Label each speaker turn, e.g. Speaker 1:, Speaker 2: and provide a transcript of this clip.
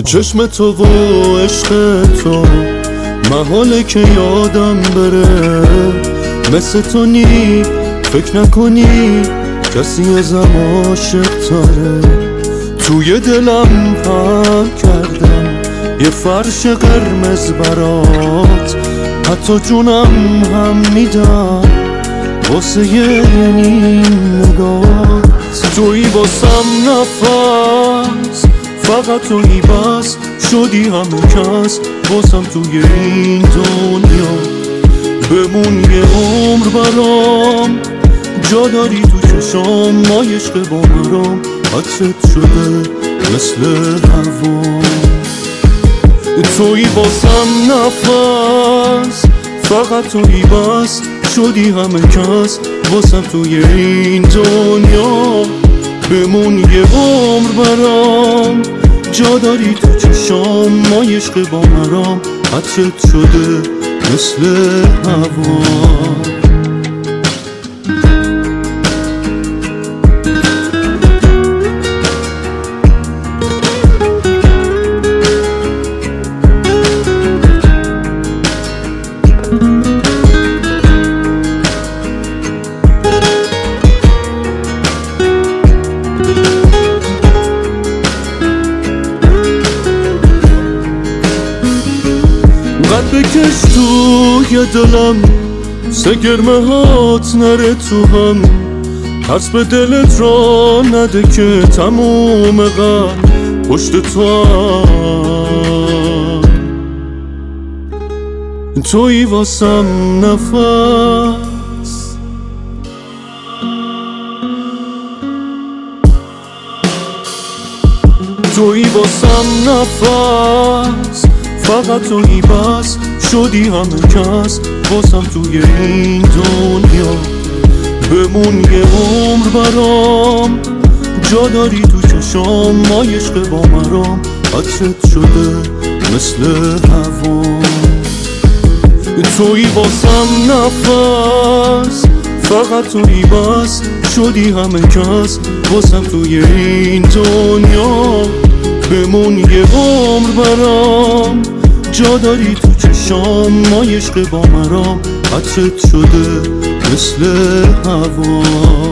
Speaker 1: چشم تو و عشق تو محاله که یادم بره، مثل تو نی فکر نکنی کسی ازم عاشق تره. توی دلم هم کردم یه فرش قرمز برات، حتی جونم هم میدم واسه یه نیم نگات. توی واسم نفس، فقط توی بس شدی همه کس واسم توی این دنیا. بمون یه عمر برام، جا داری تو چشام، ما عشق با مرام، عطرت شده مثل هوا. توی واسم نفس، فقط توی بس شدی همه کس واسم توی این دنیا. بمون یه عمر برام، جا داری تو چشام، ما عشق با مرام، عطرت شده مثل هوا. قد بکش توی دلم، سگرمه هات نره تو هم، ترس به دلت را نده که تموم قد پشت تو هم. توی واسم نفس، توی واسم نفس، فقط توی بس شدی همه کس واسم توی این دنیا. بمون یه عمر برام، جا داری تو چشام، ما عشق با مرام، عطرت شده مثل هوا. توی واسم نفس، فقط توی بس شدی همه کس واسم توی این دنیا. بمون یه عمر برام، جا داری تو چشام، ما عشق با مرام، عطرت شده مثل هوا.